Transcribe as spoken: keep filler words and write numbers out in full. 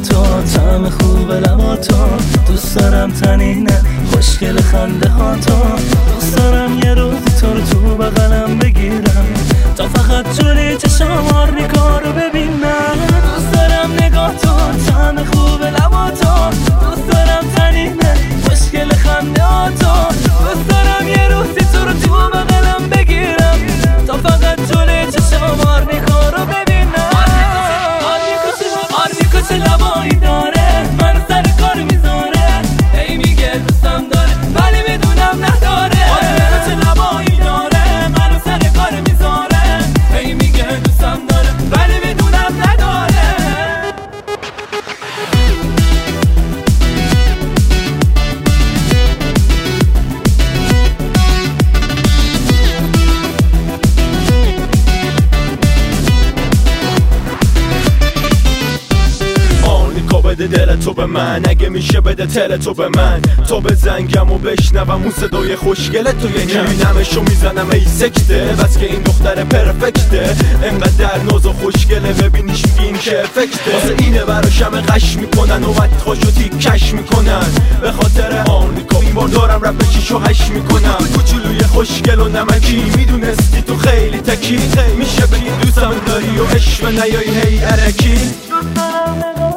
تو، طعم خوب لبا تو، دوست دارم تنینه خوشگل خنده ها تو، دوست دارم یه روزی تو رو تو بغلم بگیرم تا فقط جوری چشمار نگاه رو ببینم. دوست دارم نگاه تو، طعم خوب لبا تو، دوست دارم تنینه خوشگل خنده ها تو، دوست دارم یه روزی تو رو تو بغلم بگیرم تا فقط جوری چشمار نگاه رو ببینم. آرمیکو چه لبایی داره منو سر کار میذاره، ای میگه دوستم داره ولی میدونم نداره. آرمیکو چه لبایی داره منو سر کار میذاره، ای میگه دوستم داره ولی میدونم نداره. بده دل تو به من، اگه میشه بده تل تو به من، تو به زنگم و بشنوم اون صدای خوشگل تو یکم میبینمشو میزنم ای سکته، بس که این دختر پرفکته، انقدر ناز و خوشگله ببینیش میگین که افکته، واسه اینه براشم قش میکنن و وقت خوشو تیکش میکنن، به خاطر آرمیکا این بار دارم رپ چیشو هش میکنم. کوچولوی خوشگل و نمکی میدونستی تو خیلی تکی، میشه بگی دوستم داری و عشق نیایی هی ارکی.